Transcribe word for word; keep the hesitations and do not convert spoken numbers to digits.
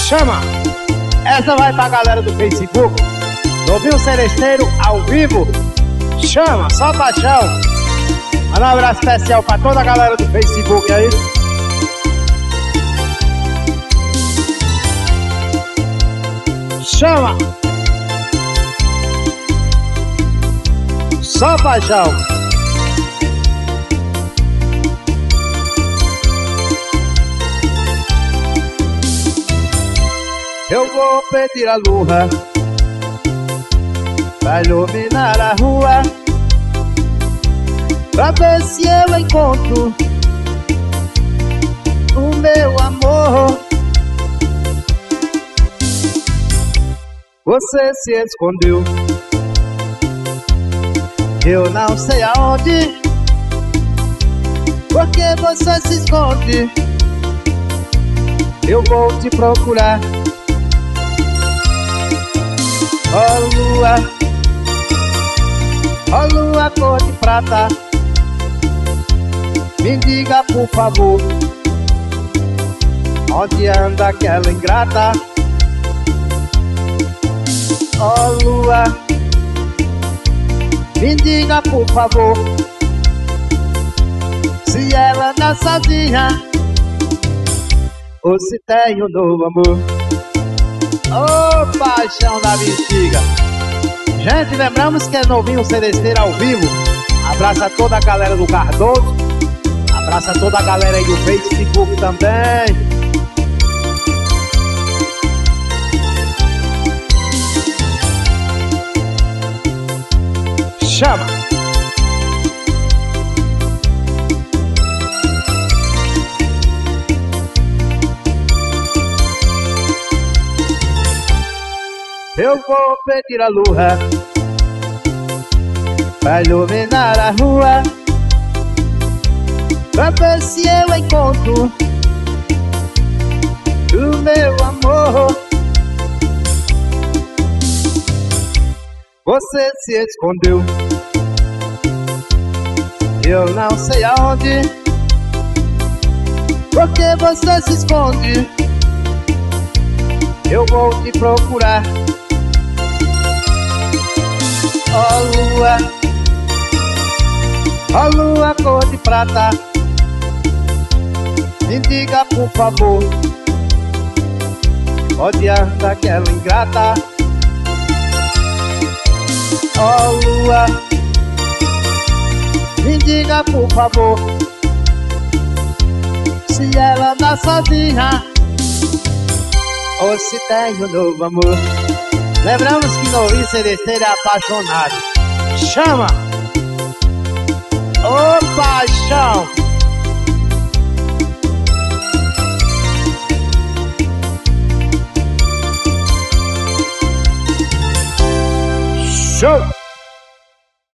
Chama! Essa vai pra galera do Facebook. Novinho Seresteiro ao vivo. Chama, só paixão. Manda um abraço especial pra toda a galera do Facebook aí. Chama! Só paixão. Eu vou pedir a lua pra iluminar a rua, pra ver se eu encontro o meu amor. Você se escondeu, eu não sei aonde. Porque você se esconde, eu vou te procurar. Ó lua, ó lua cor de prata, me diga por favor, onde anda aquela ingrata? Ó lua, me diga por favor, se ela anda sozinha ou se tem um novo amor. Ô oh, paixão da bexiga. Gente, lembramos que é Novinho Seresteiro ao vivo. Abraça toda a galera do Cardoso. Abraça toda a galera aí do Facebook também. Chama! Eu vou pedir a lua pra iluminar a rua, pra ver se eu encontro o meu amor. Você se escondeu, eu não sei aonde. Porque você se esconde, eu vou te procurar. Ó lua, ó lua cor de prata, me diga por favor, onde anda aquela ingrata? Ó lua, me diga por favor, se ela anda sozinha ou se tem um novo amor. Lembramos que Novinho Seresteiro é apaixonado. Chama! Ô oh, paixão! Show!